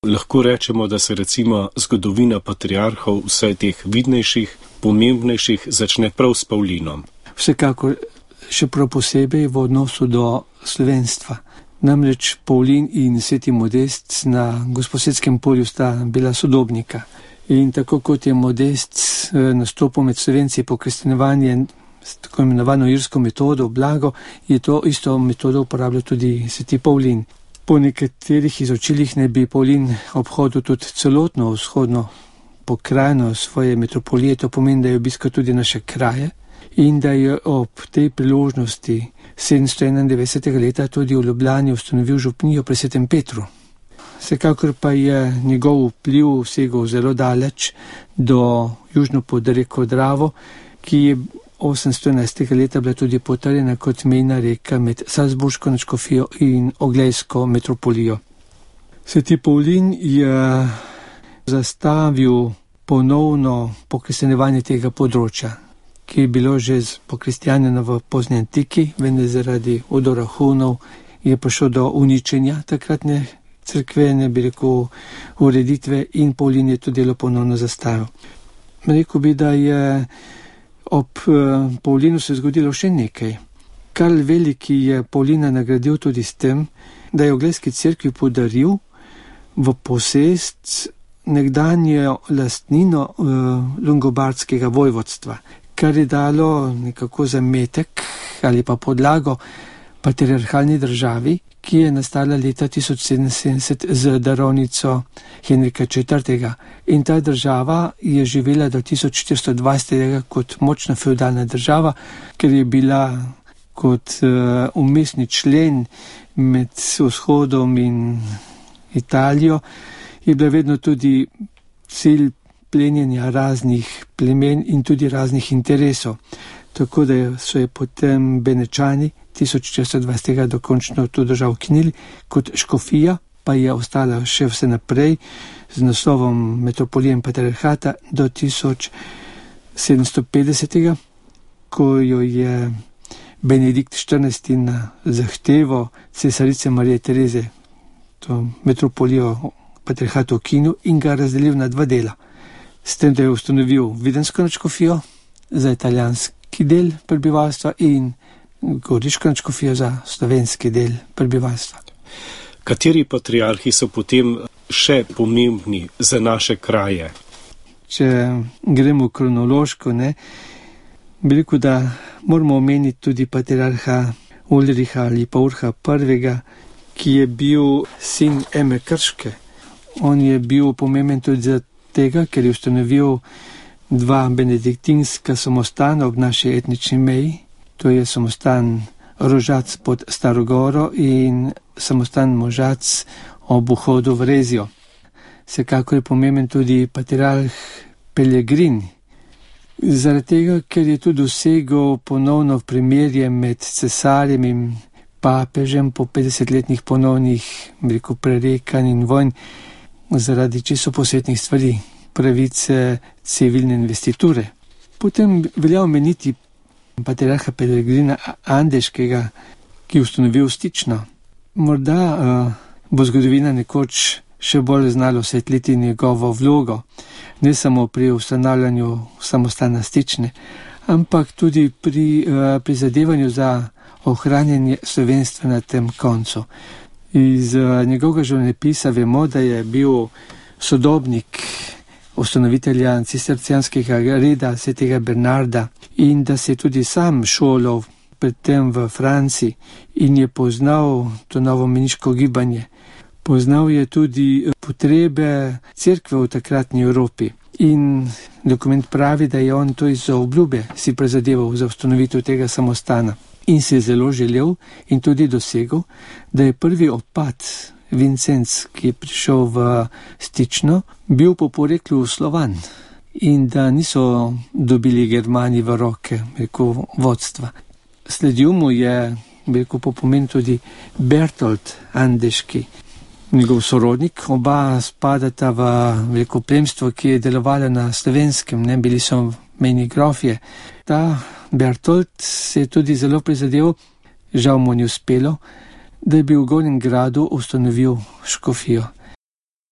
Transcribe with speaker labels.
Speaker 1: lahko rečemo, da se recimo zgodovina patriarhov, vsaj teh vidnejših, pomembnejših, začne prav s Pavlinom.
Speaker 2: Vsekakor, še prav posebej v odnosu do slovenstva. Namreč Pavlin in sveti Modest na Gosposvetskem polju sta bila sodobnika. In tako kot je Modest nastopil med Slovenci po kristjanovanju s tako imenovano irsko metodo, blago, je to isto metodo uporabljal tudi sveti Pavlin. Po nekaterih izročilih ne bi Pavlin obhodil tudi celotno vzhodno pokrajino svoje metropolije, to pomeni, da je obiskal tudi naše kraje in da je ob tej priložnosti 791. leta tudi v Ljubljani ustanovil župnijo pri Svetem Petru. Vsekakor pa je njegov vpliv segal zelo daleč do južno pod reko Dravo, ki je 811. leta bila tudi potrjena kot mejna reka med Salzburško nadškofijo in Oglejsko metropolijo. Sveti Pavlin je zastavil ponovno pokristjanjevanje tega področja, ki je bilo že pokristjanjeno v pozni antiki, vendar zaradi vdora Hunov je prišlo do uničenja takratne cerkvene, bi rekel, ureditve in Pavlin je to delo ponovno zastavil. Rekel bi, da je ob Pavlinu se zgodilo še nekaj. Karl Veliki je Pavlina nagradil tudi s tem, da je Oglejski cerkvi podaril v posest nekdanjo lastnino longobardskega vojvodstva, kar je dalo nekako zametek ali pa podlago patriarhalni državi, ki je nastala leta 1077 z darovnico Henrika IV. In ta država je živela do 1420 kot močna feudalna država, ker je bila kot umestni člen med vzhodom in Italijo, je bila vedno tudi cilj plenjenja raznih plemen in tudi raznih interesov. Tako da so je potem Benečani 1420 dokončno to državo ukinili, kot škofija pa je ostala še vse naprej z naslovom metropolije in patriarhata do 1750, ko jo je Benedikt XIV na zahtevo cesarice Marije Tereze to metropolijo patriarhata ukinil in ga razdelil na dva dela. S tem, da je ustanovil Vidensko nadškofijo za italijanski del prebivalstva in Goriško nadškofijo za slovenski del prebivalstva.
Speaker 1: Kateri patriarhi so potem še pomembni za naše kraje?
Speaker 2: Če gremo kronološko, bi rekel, da moramo omeniti tudi patriarha Ulriha ali pa Urha I., ki je bil sin Eme Krške. On je bil pomemben tudi za tega, ker je ustanovil dva benediktinska samostana ob naši etnični meji. To je samostan Rožac pod Starogoro in samostan Možac ob vhodu v Rezijo. Vsekakor je pomemben tudi patriarh Pelegrin. Zaradi tega, ker je tudi dosegel ponovno primerje med cesarjem in papežem po 50-letnih ponovnih, prerekanj in vojn, zaradi čisto posvetnih stvari, pravice civilne investiture. Potem velja omeniti patriarha Pelegrina Andeškega, ki je ustanovil Stično. Morda bo zgodovina nekoč še bolj znala osvetliti njegovo vlogo, ne samo pri ustanavljanju samostana Stične, ampak tudi pri prizadevanju za ohranjanje slovenstva na tem koncu. Iz njegovega življenjepisa vemo, da je bil sodobnik ustanovitelja cistercijanskega reda svetega Bernarda in da se je tudi sam šolal predtem v Franciji in je poznal to novo meniško gibanje. Poznal je tudi potrebe cerkve v takratni Evropi in dokument pravi, da je on to iz obljube si prizadeval za ustanovitev tega samostana in se je zelo želel in tudi dosegel, da je prvi opat Vincenc, ki je prišel v Stično, bil po poreklu Slovan in da niso dobili Germani v roke, vodstva. Sledil mu je, po pomenu tudi Bertold Andeški, njegov sorodnik. Oba spadata v plemstvo, ki je delovalo na Slovenskem, bili so mejni grofje. Ta Bertold se je tudi zelo prizadeval, žal mu ni uspelo, da je bil v Gornjem Gradu ustanovil škofijo.